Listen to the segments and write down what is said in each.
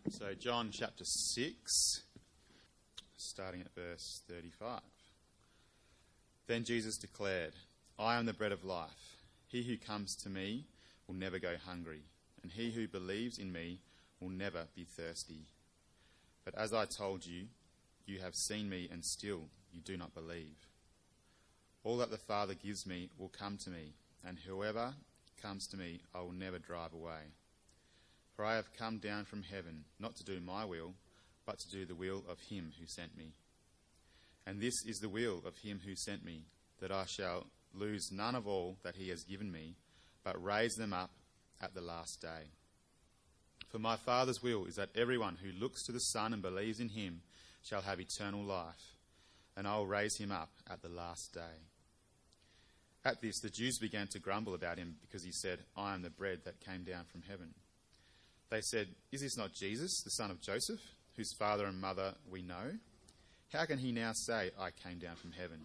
So John chapter 6, starting at verse 35. Then Jesus declared, I am the bread of life. He who comes to me will never go hungry, and he who believes in me will never be thirsty. But as I told you, you have seen me, and still you do not believe. All that the Father gives me will come to me, and whoever comes to me I will never drive away. For I have come down from heaven, not to do my will, but to do the will of him who sent me. And this is the will of him who sent me, that I shall lose none of all that he has given me, but raise them up at the last day. For my Father's will is that everyone who looks to the Son and believes in him shall have eternal life, and I will raise him up at the last day. At this the Jews began to grumble about him, because he said, I am the bread that came down from heaven. They said, Is this not Jesus, the son of Joseph, whose father and mother we know? How can he now say, I came down from heaven?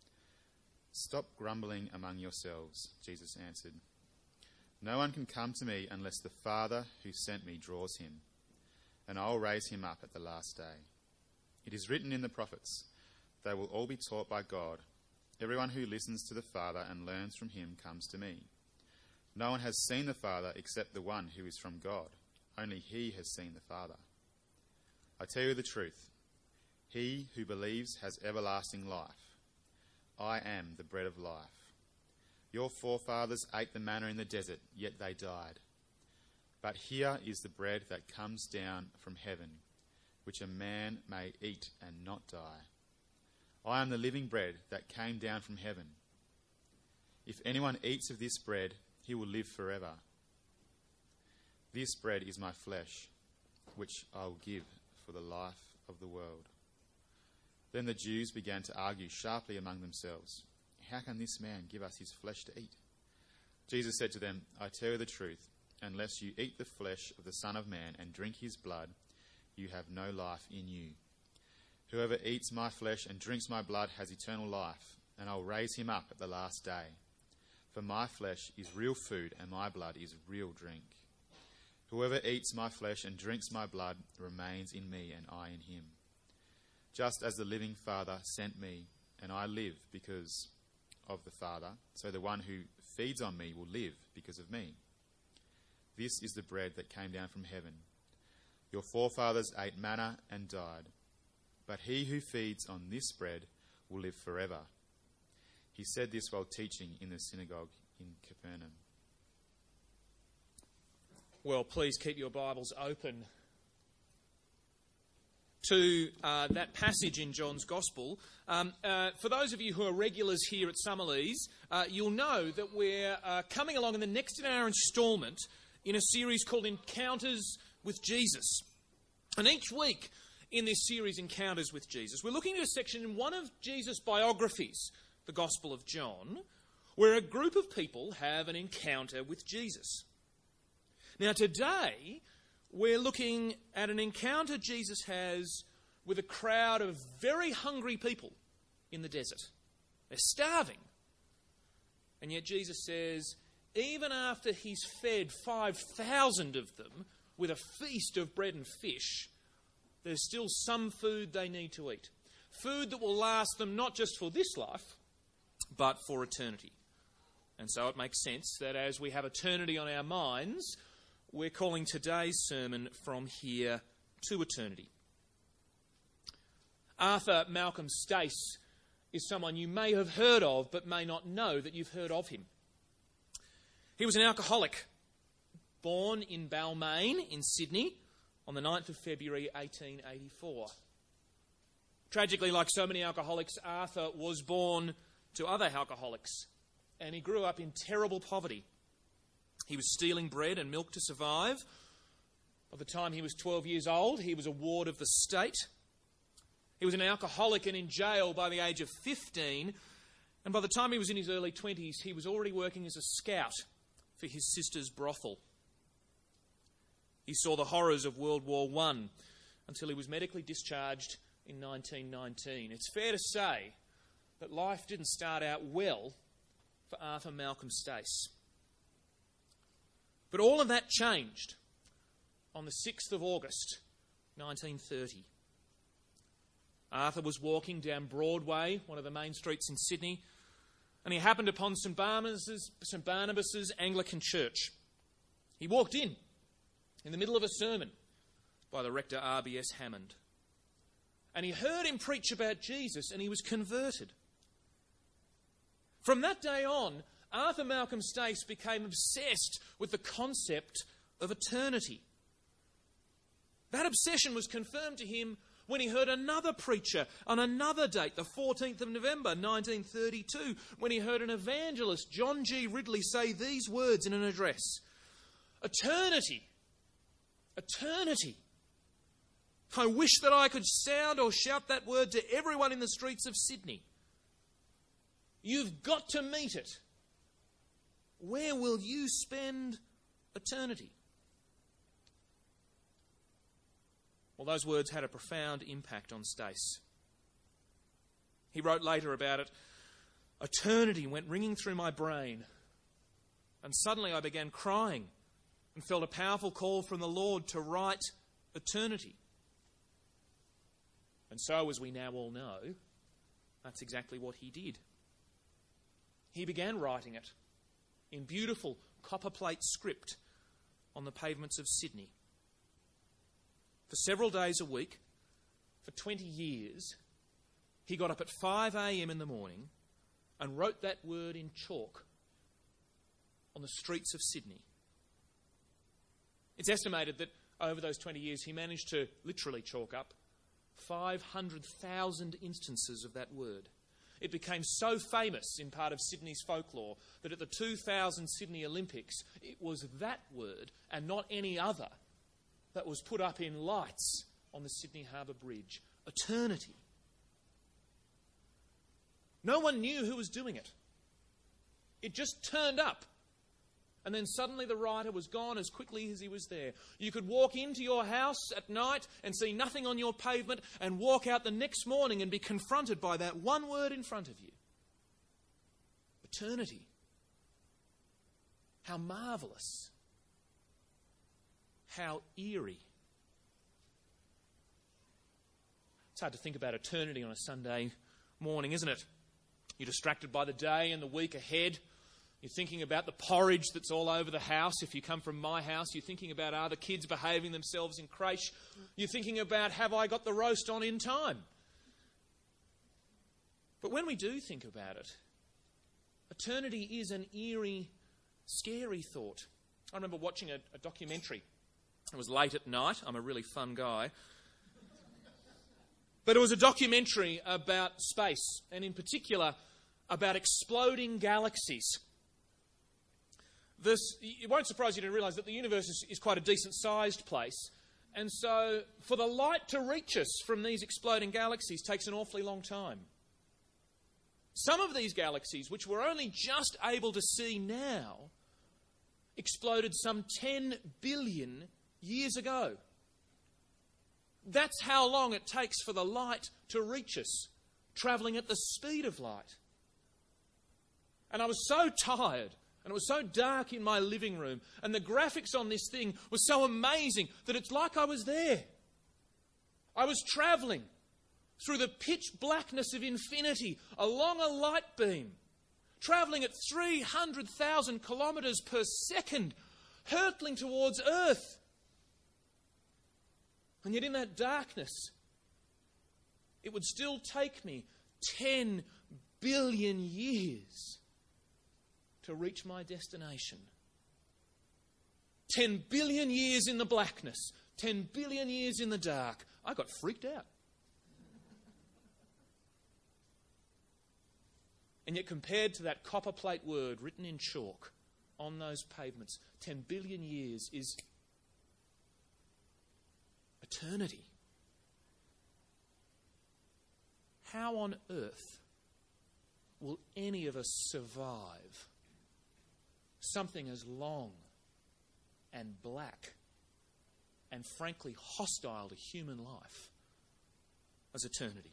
Stop grumbling among yourselves, Jesus answered. No one can come to me unless the Father who sent me draws him, and I will raise him up at the last day. It is written in the prophets, they will all be taught by God. Everyone who listens to the Father and learns from him comes to me. No one has seen the Father except the one who is from God. Only he has seen the Father. I tell you the truth. He who believes has everlasting life. I am the bread of life. Your forefathers ate the manna in the desert, yet they died. But here is the bread that comes down from heaven, which a man may eat and not die. I am the living bread that came down from heaven. If anyone eats of this bread, he will live forever. This bread is my flesh, which I will give for the life of the world. Then the Jews began to argue sharply among themselves. How can this man give us his flesh to eat? Jesus said to them, I tell you the truth, unless you eat the flesh of the Son of Man and drink his blood, you have no life in you. Whoever eats my flesh and drinks my blood has eternal life, and I will raise him up at the last day. For my flesh is real food, and my blood is real drink. Whoever eats my flesh and drinks my blood remains in me, and I in him. Just as the living Father sent me, and I live because of the Father, so the one who feeds on me will live because of me. This is the bread that came down from heaven. Your forefathers ate manna and died, but he who feeds on this bread will live forever. He said this while teaching in the synagogue in Capernaum. Well, please keep your Bibles open to that passage in John's Gospel. For those of you who are regulars here at Summerlees, you'll know that we're coming along in the next in our instalment in a series called Encounters with Jesus. And each week in this series, Encounters with Jesus, we're looking at a section in one of Jesus' biographies, the Gospel of John, where a group of people have an encounter with Jesus. Now today, we're looking at an encounter Jesus has with a crowd of very hungry people in the desert. They're starving. And yet Jesus says, even after he's fed 5,000 of them with a feast of bread and fish, there's still some food they need to eat. Food that will last them not just for this life, but for eternity. And so it makes sense that as we have eternity on our minds, we're calling today's sermon From Here to Eternity. Arthur Malcolm Stace is someone you may have heard of, but may not know that you've heard of him. He was an alcoholic, born in Balmain in Sydney on the 9th of February 1884. Tragically, like so many alcoholics, Arthur was born to other alcoholics, and he grew up in terrible poverty. He was stealing bread and milk to survive. By the time he was 12 years old, he was a ward of the state. He was an alcoholic and in jail by the age of 15. And by the time he was in his early 20s, he was already working as a scout for his sister's brothel. He saw the horrors of World War I until he was medically discharged in 1919. It's fair to say that life didn't start out well for Arthur Malcolm Stace. But all of that changed on the 6th of August 1930. Arthur was walking down Broadway, one of the main streets in Sydney, and he happened upon St Barnabas's Anglican Church. He walked in the middle of a sermon by the rector R.B.S. Hammond. And he heard him preach about Jesus, and he was converted. From that day on, Arthur Malcolm Stace became obsessed with the concept of eternity. That obsession was confirmed to him when he heard another preacher on another date, the 14th of November 1932, when he heard an evangelist, John G. Ridley, say these words in an address: "Eternity, eternity. I wish that I could sound or shout that word to everyone in the streets of Sydney. You've got to meet it. Where will you spend eternity?" Well, those words had a profound impact on Stace. He wrote later about it, "Eternity went ringing through my brain, and suddenly I began crying and felt a powerful call from the Lord to write eternity." And so, as we now all know, that's exactly what he did. He began writing it in beautiful copperplate script on the pavements of Sydney. For several days a week, for 20 years, he got up at 5 a.m. in the morning and wrote that word in chalk on the streets of Sydney. It's estimated that over those 20 years he managed to literally chalk up 500,000 instances of that word. It became so famous in part of Sydney's folklore that at the 2000 Sydney Olympics, it was that word and not any other that was put up in lights on the Sydney Harbour Bridge. Eternity. No one knew who was doing it. It just turned up. And then suddenly the writer was gone as quickly as he was there. You could walk into your house at night and see nothing on your pavement and walk out the next morning and be confronted by that one word in front of you. Eternity. How marvellous. How eerie. It's hard to think about eternity on a Sunday morning, isn't it? You're distracted by the day and the week ahead. You're thinking about the porridge that's all over the house. If you come from my house, you're thinking about are the kids behaving themselves in creche. You're thinking about have I got the roast on in time? But when we do think about it, eternity is an eerie, scary thought. I remember watching a documentary. It was late at night. I'm a really fun guy. But it was a documentary about space, and in particular about exploding galaxies. It won't surprise you to realise that the universe is quite a decent-sized place. And so for the light to reach us from these exploding galaxies takes an awfully long time. Some of these galaxies, which we're only just able to see now, exploded some 10 billion years ago. That's how long it takes for the light to reach us, travelling at the speed of light. And I was so tired, and it was so dark in my living room, and the graphics on this thing were so amazing that it's like I was there. I was travelling through the pitch blackness of infinity along a light beam, travelling at 300,000 kilometres per second, hurtling towards Earth. And yet in that darkness, it would still take me 10 billion years to reach my destination. 10 billion years in the blackness, 10 billion years in the dark. I got freaked out. And yet compared to that copperplate word written in chalk on those pavements, 10 billion years is eternity. How on earth will any of us survive something as long and black and frankly hostile to human life as eternity?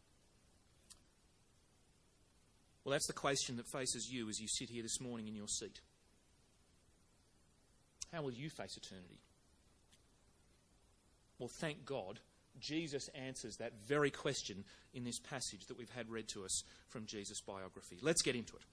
Well, that's the question that faces you as you sit here this morning in your seat. How will you face eternity? Well, thank God, Jesus answers that very question in this passage that we've had read to us from Jesus' biography. Let's get into it.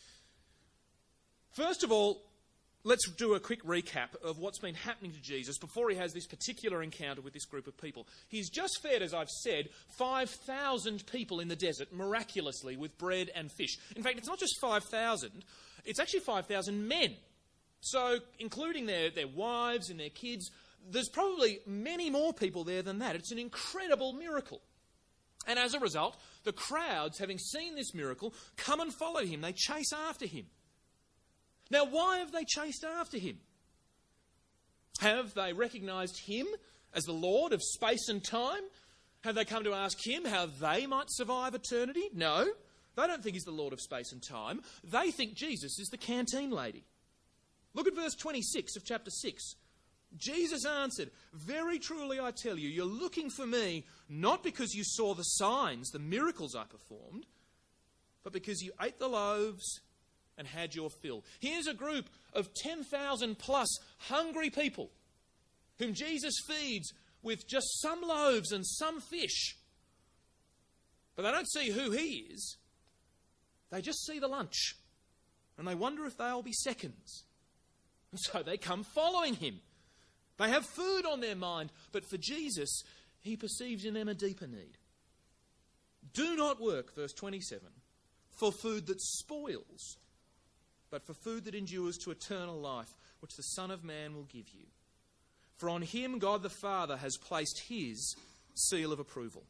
First of all, let's do a quick recap of what's been happening to Jesus before he has this particular encounter with this group of people. He's just fed, as I've said, 5,000 people in the desert miraculously with bread and fish. In fact, it's not just 5,000, it's actually 5,000 men. So, including their wives and their kids, there's probably many more people there than that. It's an incredible miracle. And as a result, the crowds, having seen this miracle, come and follow him. They chase after him. Now, why have they chased after him? Have they recognised him as the Lord of space and time? Have they come to ask him how they might survive eternity? No, they don't think he's the Lord of space and time. They think Jesus is the canteen lady. Look at verse 26 of chapter 6. Jesus answered, "Very truly I tell you, you're looking for me not because you saw the signs, the miracles I performed, but because you ate the loaves and had your fill." Here's a group of 10,000 plus hungry people whom Jesus feeds with just some loaves and some fish. But they don't see who he is. They just see the lunch. And they wonder if they'll be seconds. And so they come following him. They have food on their mind. But for Jesus, he perceives in them a deeper need. Do not work, verse 27, for food that spoils, but for food that endures to eternal life, which the Son of Man will give you. For on him God the Father has placed his seal of approval.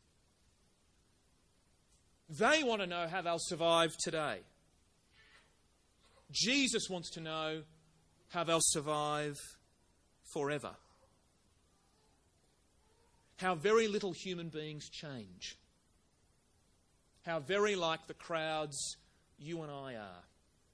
They want to know how they'll survive today. Jesus wants to know how they'll survive forever. How very little human beings change. How very like the crowds you and I are.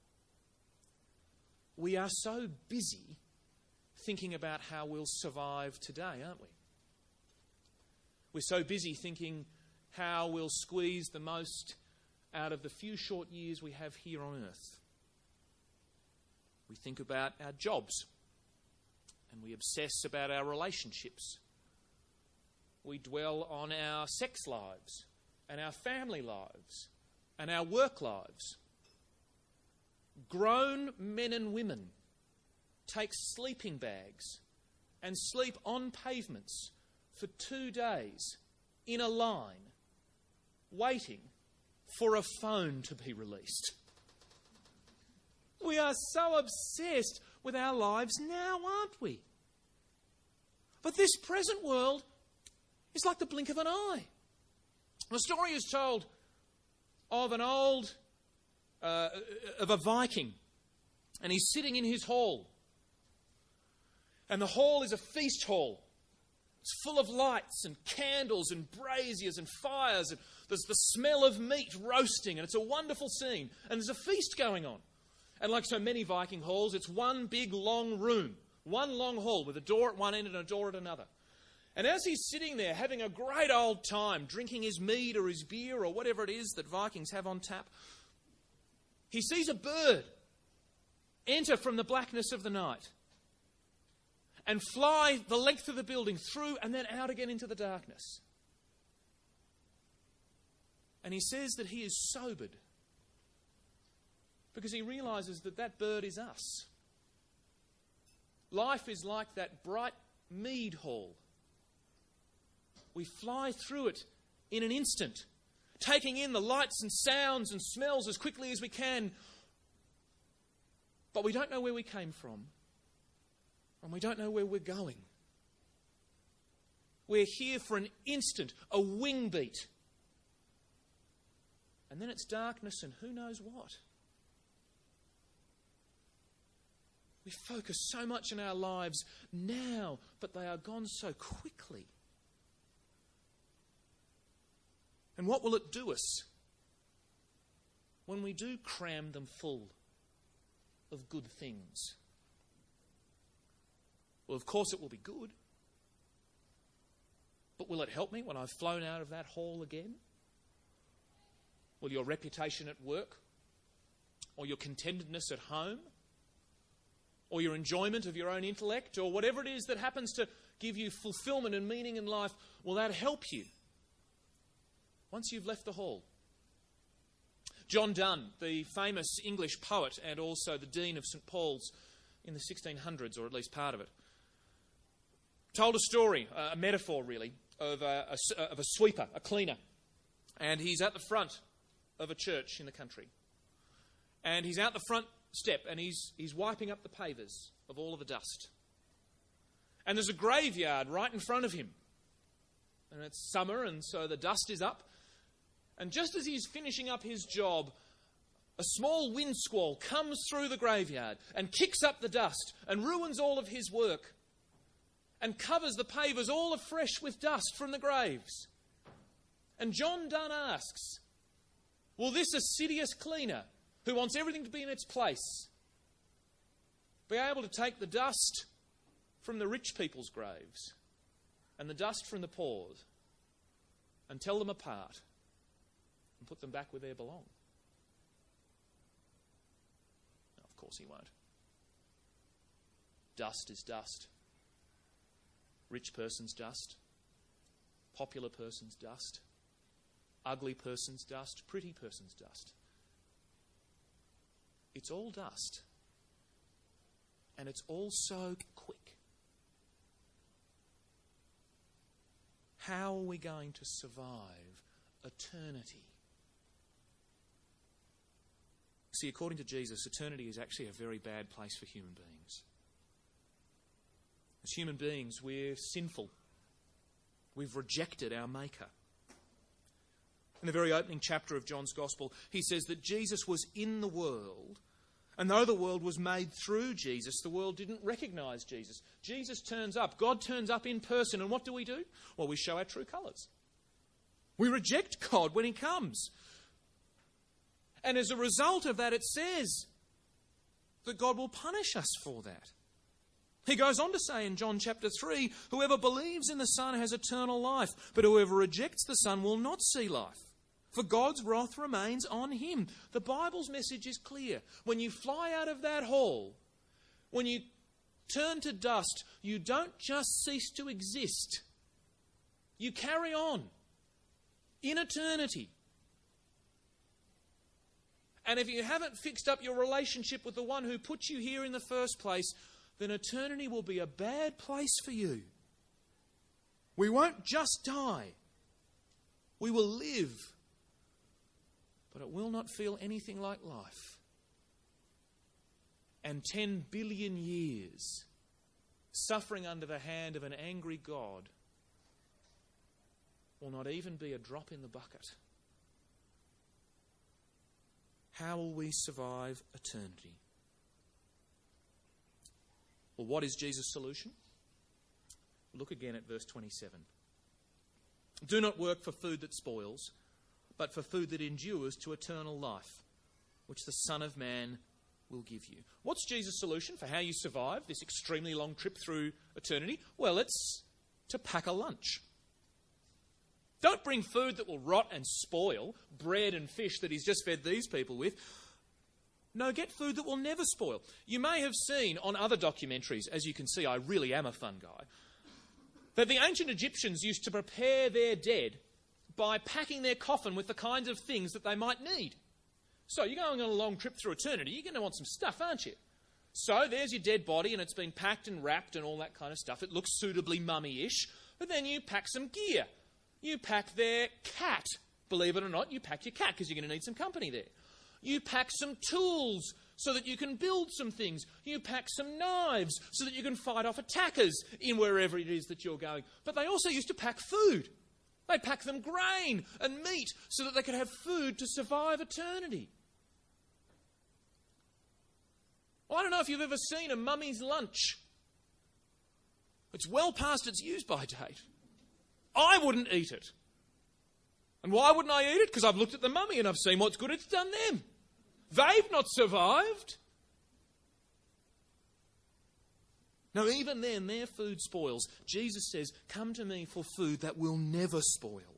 We are so busy thinking about how we'll survive today, aren't we? We're so busy thinking how we'll squeeze the most out of the few short years we have here on earth. We think about our jobs, and we obsess about our relationships. We dwell on our sex lives, and our family lives, and our work lives. Grown men and women take sleeping bags and sleep on pavements for 2 days in a line, waiting for a phone to be released. We are so obsessed with our lives now, aren't we? But this present world is like the blink of an eye. The story is told of of a Viking, and he's sitting in his hall. And the hall is a feast hall. It's full of lights and candles and braziers and fires, and there's the smell of meat roasting, and it's a wonderful scene. And there's a feast going on. And like so many Viking halls, it's one big long room, one long hall with a door at one end and a door at another. And as he's sitting there having a great old time, drinking his mead or his beer or whatever it is that Vikings have on tap, he sees a bird enter from the blackness of the night and fly the length of the building through and then out again into the darkness. And he says that he is sobered because he realises that that bird is us. Life is like that bright mead hall. We fly through it in an instant, taking in the lights and sounds and smells as quickly as we can. But we don't know where we came from, and we don't know where we're going. We're here for an instant, a wing beat. And then it's darkness and who knows what. We focus so much on our lives now, but they are gone so quickly. And what will it do us when we do cram them full of good things? Well, of course it will be good. But will it help me when I've flown out of that hall again? Will your reputation at work, or your contentedness at home, or your enjoyment of your own intellect, or whatever it is that happens to give you fulfillment and meaning in life, will that help you once you've left the hall? John Donne, the famous English poet and also the Dean of St Paul's in the 1600s, or at least part of it, told a story, a metaphor really, of a sweeper, a cleaner. And he's at the front of a church in the country. And he's out the front step and he's wiping up the pavers of all of the dust. And there's a graveyard right in front of him. And it's summer, and so the dust is up. And just as he's finishing up his job, a small wind squall comes through the graveyard and kicks up the dust and ruins all of his work and covers the pavers all afresh with dust from the graves. And John Donne asks, will this assiduous cleaner, who wants everything to be in its place, be able to take the dust from the rich people's graves and the dust from the poor and tell them apart and put them back where they belong? No, of course he won't. Dust is dust. Rich person's dust. Popular person's dust. Ugly person's dust. Pretty person's dust. It's all dust. And it's all so quick. How are we going to survive eternity? See, according to Jesus, eternity is actually a very bad place for human beings. As human beings, we're sinful. We've rejected our Maker. In the very opening chapter of John's Gospel, he says that Jesus was in the world, and though the world was made through Jesus, the world didn't recognise Jesus. Jesus turns up. God turns up in person, and what do? Well, we show our true colours. We reject God when he comes. And as a result of that, it says that God will punish us for that. He goes on to say in John chapter 3, whoever believes in the Son has eternal life, but whoever rejects the Son will not see life, for God's wrath remains on him. The Bible's message is clear. When you fly out of that hall, when you turn to dust, you don't just cease to exist. You carry on in eternity. And if you haven't fixed up your relationship with the one who put you here in the first place, then eternity will be a bad place for you. We won't just die. We will live. But it will not feel anything like life. And 10 billion years suffering under the hand of an angry God will not even be a drop in the bucket. How will we survive eternity? Well, what is Jesus' solution? Look again at verse 27. Do not work for food that spoils, but for food that endures to eternal life, which the Son of Man will give you. What's Jesus' solution for how you survive this extremely long trip through eternity? Well, it's to pack a lunch. Don't bring food that will rot and spoil, bread and fish that he's just fed these people with. No, get food that will never spoil. You may have seen on other documentaries, as you can see, I really am a fun guy, that the ancient Egyptians used to prepare their dead by packing their coffin with the kinds of things that they might need. So you're going on a long trip through eternity, you're going to want some stuff, aren't you? So there's your dead body and it's been packed and wrapped and all that kind of stuff. It looks suitably mummy-ish, but then you pack some gear. You pack their cat. Believe it or not, you pack your cat because you're going to need some company there. You pack some tools so that you can build some things. You pack some knives so that you can fight off attackers in wherever it is that you're going. But they also used to pack food. They'd pack them grain and meat so that they could have food to survive eternity. Well, I don't know if you've ever seen a mummy's lunch. It's well past its use-by date. I wouldn't eat it. And why wouldn't I eat it? Because I've looked at the mummy and I've seen what's good it's done them. They've not survived. No, even then, their food spoils. Jesus says, come to me for food that will never spoil.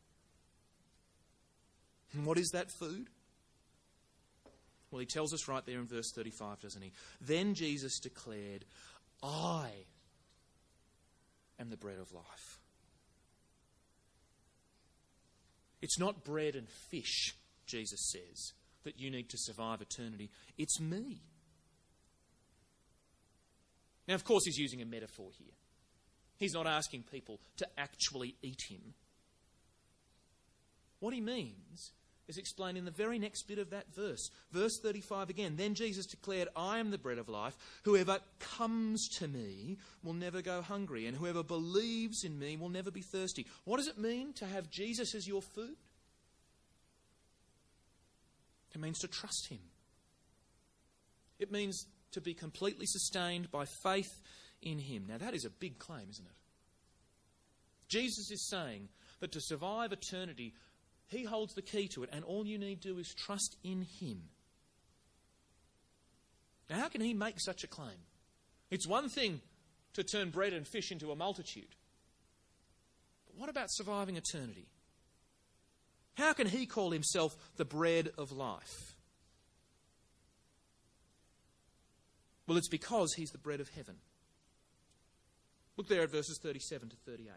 And what is that food? Well, he tells us right there in verse 35, doesn't he? Then Jesus declared, I am the bread of life. It's not bread and fish, Jesus says, that you need to survive eternity. It's me. Now, of course, he's using a metaphor here. He's not asking people to actually eat him. What he means is explained in the very next bit of that verse. Verse 35 again. Then Jesus declared, I am the bread of life. Whoever comes to me will never go hungry, and whoever believes in me will never be thirsty. What does it mean to have Jesus as your food? It means to trust him. It means to be completely sustained by faith in him. Now that is a big claim, isn't it? Jesus is saying that to survive eternity, he holds the key to it, and all you need to do is trust in him. Now how can he make such a claim? It's one thing to turn bread and fish into a multitude. But what about surviving eternity? How can he call himself the bread of life? Well, it's because he's the bread of heaven. Look there at verses 37 to 38.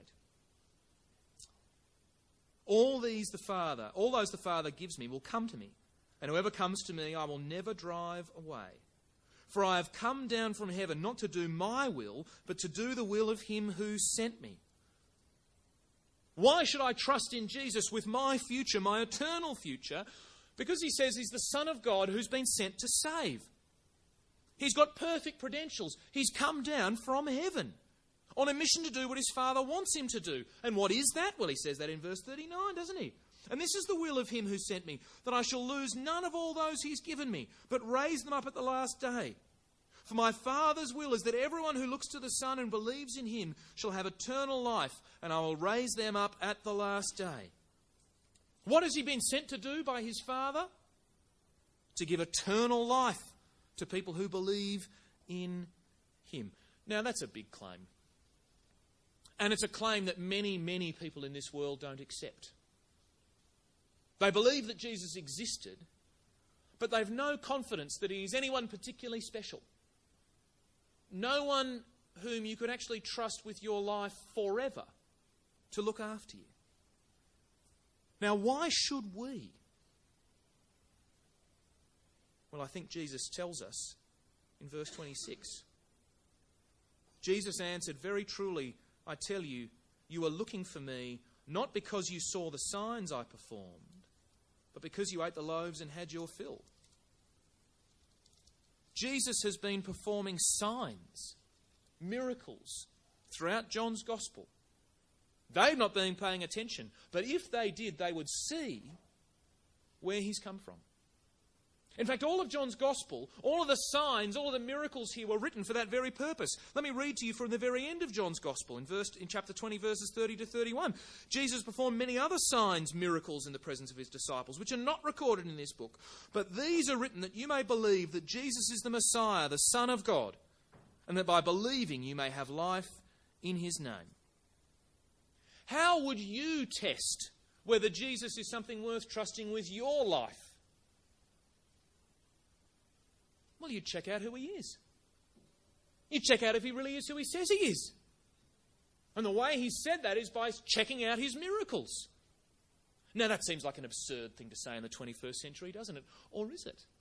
All those the Father gives me will come to me, and whoever comes to me I will never drive away. For I have come down from heaven not to do my will, but to do the will of him who sent me. Why should I trust in Jesus with my future, my eternal future? Because he says he's the Son of God who's been sent to save. He's got perfect credentials. He's come down from heaven on a mission to do what his Father wants him to do. And what is that? Well, he says that in verse 39, doesn't he? And this is the will of him who sent me, that I shall lose none of all those he's given me, but raise them up at the last day. For my Father's will is that everyone who looks to the Son and believes in him shall have eternal life, and I will raise them up at the last day. What has he been sent to do by his Father? To give eternal life to people who believe in him. Now, that's a big claim. And it's a claim that many, many people in this world don't accept. They believe that Jesus existed, but they've no confidence that he is anyone particularly special. No one whom you could actually trust with your life forever to look after you. Now, why should we? Well, I think Jesus tells us in verse 26. Jesus answered, very truly, I tell you, you are looking for me not because you saw the signs I performed, but because you ate the loaves and had your fill. Jesus has been performing signs, miracles, throughout John's Gospel. They've not been paying attention, but if they did, they would see where he's come from. In fact, all of John's Gospel, all of the signs, all of the miracles here were written for that very purpose. Let me read to you from the very end of John's Gospel, in chapter 20, verses 30 to 31. Jesus performed many other signs, miracles in the presence of his disciples, which are not recorded in this book. But these are written that you may believe that Jesus is the Messiah, the Son of God, and that by believing you may have life in his name. How would you test whether Jesus is something worth trusting with your life? Well, you'd check out who he is. You'd check out if he really is who he says he is. And the way he said that is by checking out his miracles. Now, that seems like an absurd thing to say in the 21st century, doesn't it? Or is it?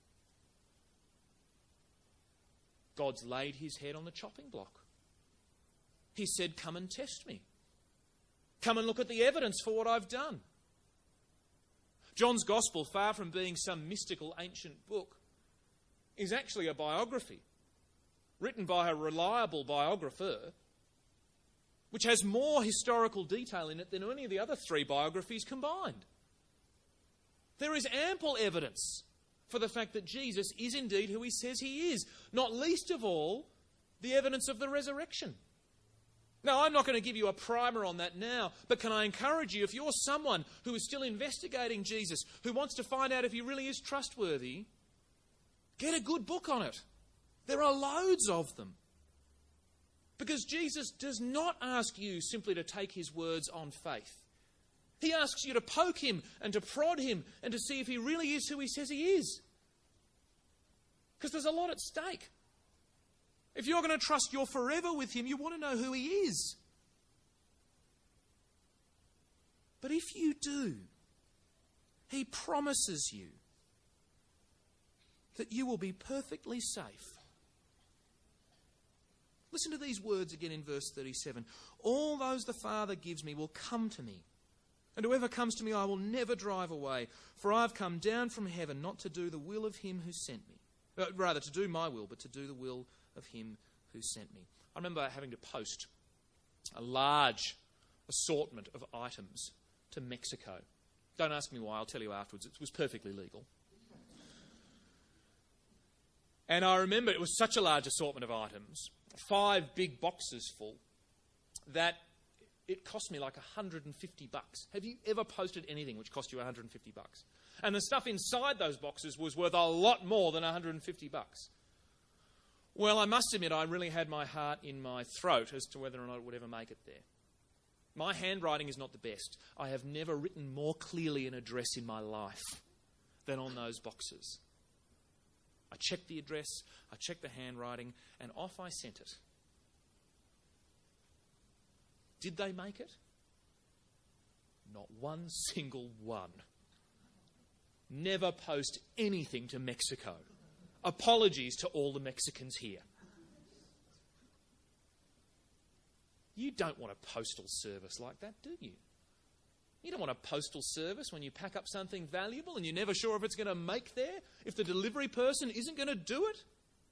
God's laid his head on the chopping block. He said, come and test me. Come and look at the evidence for what I've done. John's Gospel, far from being some mystical ancient book, is actually a biography written by a reliable biographer, which has more historical detail in it than any of the other three biographies combined. There is ample evidence for the fact that Jesus is indeed who he says he is, not least of all the evidence of the resurrection. Now, I'm not going to give you a primer on that now, but can I encourage you, if you're someone who is still investigating Jesus, who wants to find out if he really is trustworthy, get a good book on it. There are loads of them. Because Jesus does not ask you simply to take his words on faith. He asks you to poke him and to prod him and to see if he really is who he says he is. Because there's a lot at stake. If you're going to trust your forever with him, you want to know who he is. But if you do, he promises you that you will be perfectly safe. Listen to these words again in verse 37. All those the Father gives me will come to me, and whoever comes to me I will never drive away. For I have come down from heaven not to do the will of him who sent me. Rather, to do my will, but to do the will of him who sent me. I remember having to post a large assortment of items to Mexico. Don't ask me why, I'll tell you afterwards. It was perfectly legal. And I remember it was such a large assortment of items, 5 big boxes full, that it cost me like $150. Have you ever posted anything which cost you $150? And the stuff inside those boxes was worth a lot more than $150. Well, I must admit I really had my heart in my throat as to whether or not it would ever make it there. My handwriting is not the best. I have never written more clearly an address in my life than on those boxes. I checked the address, I checked the handwriting, and off I sent it. Did they make it? Not one single one. Never post anything to Mexico. Apologies to all the Mexicans here. You don't want a postal service like that, do you? You don't want a postal service when you pack up something valuable and you're never sure if it's going to make there, if the delivery person isn't going to do it.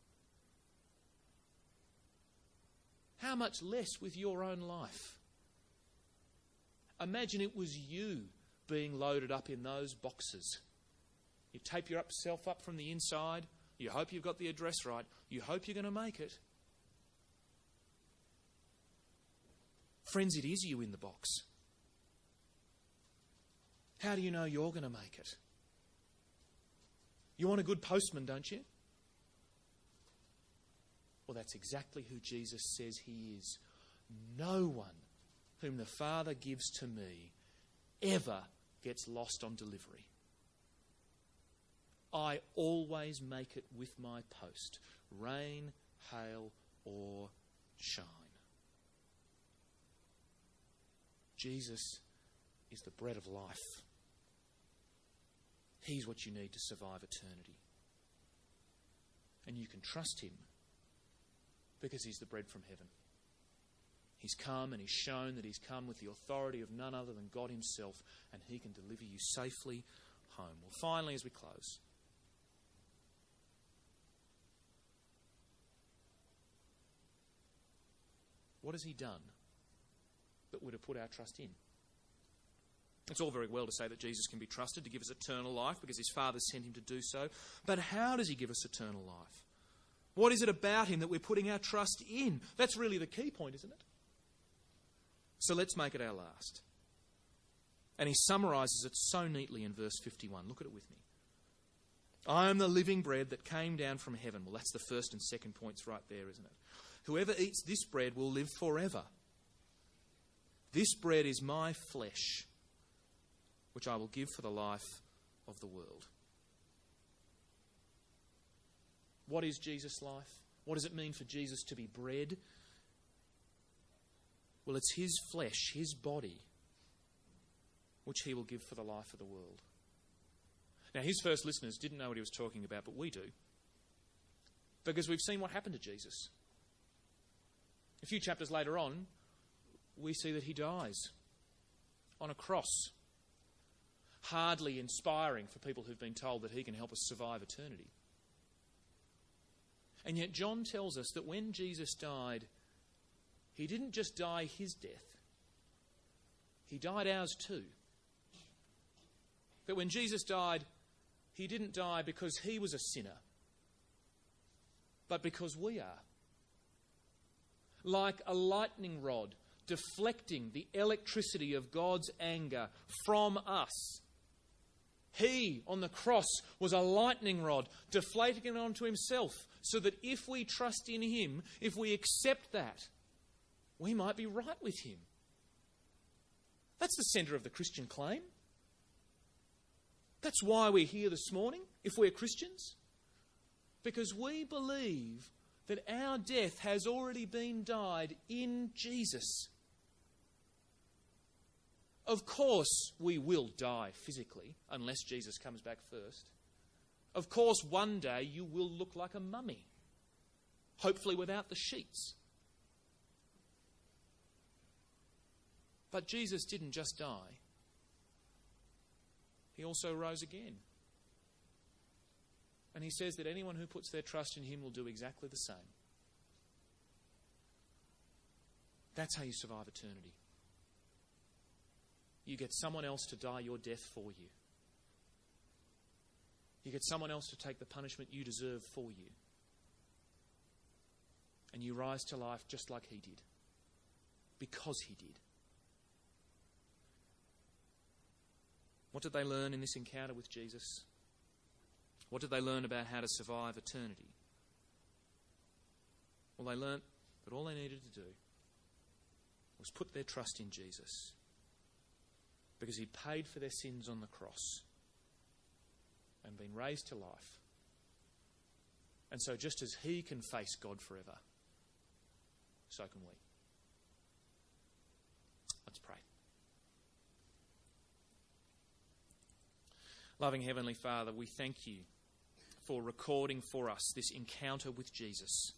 How much less with your own life? Imagine it was you being loaded up in those boxes. You tape yourself up from the inside. You hope you've got the address right. You hope you're going to make it. Friends, it is you in the box. How do you know you're going to make it? You want a good postman, don't you? Well, that's exactly who Jesus says he is. No one whom the Father gives to me ever gets lost on delivery. I always make it with my post, rain, hail, or shine. Jesus is the bread of life. He's what you need to survive eternity. And you can trust him because he's the bread from heaven. He's come and he's shown that he's come with the authority of none other than God himself, and he can deliver you safely home. Well, finally, as we close, what has he done that we're to put our trust in? It's all very well to say that Jesus can be trusted to give us eternal life because his Father sent him to do so. But how does he give us eternal life? What is it about him that we're putting our trust in? That's really the key point, isn't it? So let's make it our last. And he summarises it so neatly in verse 51. Look at it with me. I am the living bread that came down from heaven. Well, that's the first and second points right there, isn't it? Whoever eats this bread will live forever. This bread is my flesh, which I will give for the life of the world. What is Jesus' life? What does it mean for Jesus to be bread? Well, it's his flesh, his body, which he will give for the life of the world. Now, his first listeners didn't know what he was talking about, but we do, because we've seen what happened to Jesus. A few chapters later on, we see that he dies on a cross. Hardly inspiring for people who've been told that he can help us survive eternity. And yet John tells us that when Jesus died, he didn't just die his death, he died ours too. That when Jesus died, he didn't die because he was a sinner, but because we are. Like a lightning rod deflecting the electricity of God's anger from us, he, on the cross, was a lightning rod, deflating it onto himself, so that if we trust in him, if we accept that, we might be right with him. That's the centre of the Christian claim. That's why we're here this morning, if we're Christians. Because we believe that our death has already been died in Jesus. Of course we will die physically, unless Jesus comes back first. Of course one day you will look like a mummy, hopefully without the sheets. But Jesus didn't just die. He also rose again. And he says that anyone who puts their trust in him will do exactly the same. That's how you survive eternity. You get someone else to die your death for you. You get someone else to take the punishment you deserve for you. And you rise to life just like he did. Because he did. What did they learn in this encounter with Jesus? What did they learn about how to survive eternity? Well, they learnt that all they needed to do was put their trust in Jesus, because he paid for their sins on the cross and been raised to life. And so just as he can face God forever, so can we. Let's pray. Loving Heavenly Father, we thank you for recording for us this encounter with Jesus.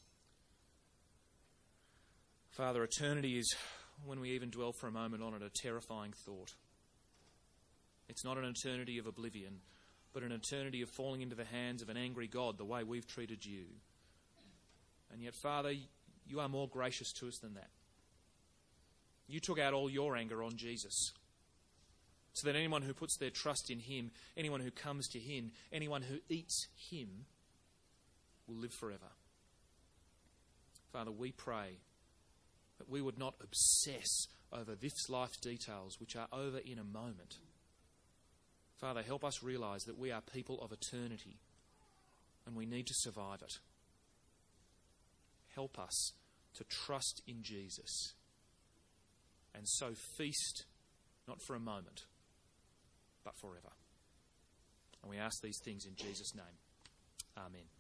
Father, eternity is, when we even dwell for a moment on it, a terrifying thought. It's not an eternity of oblivion, but an eternity of falling into the hands of an angry God the way we've treated you. And yet, Father, you are more gracious to us than that. You took out all your anger on Jesus, so that anyone who puts their trust in him, anyone who comes to him, anyone who eats him, will live forever. Father, we pray that we would not obsess over this life's details, which are over in a moment. Father, help us realise that we are people of eternity and we need to survive it. Help us to trust in Jesus and so feast not for a moment, but forever. And we ask these things in Jesus' name. Amen.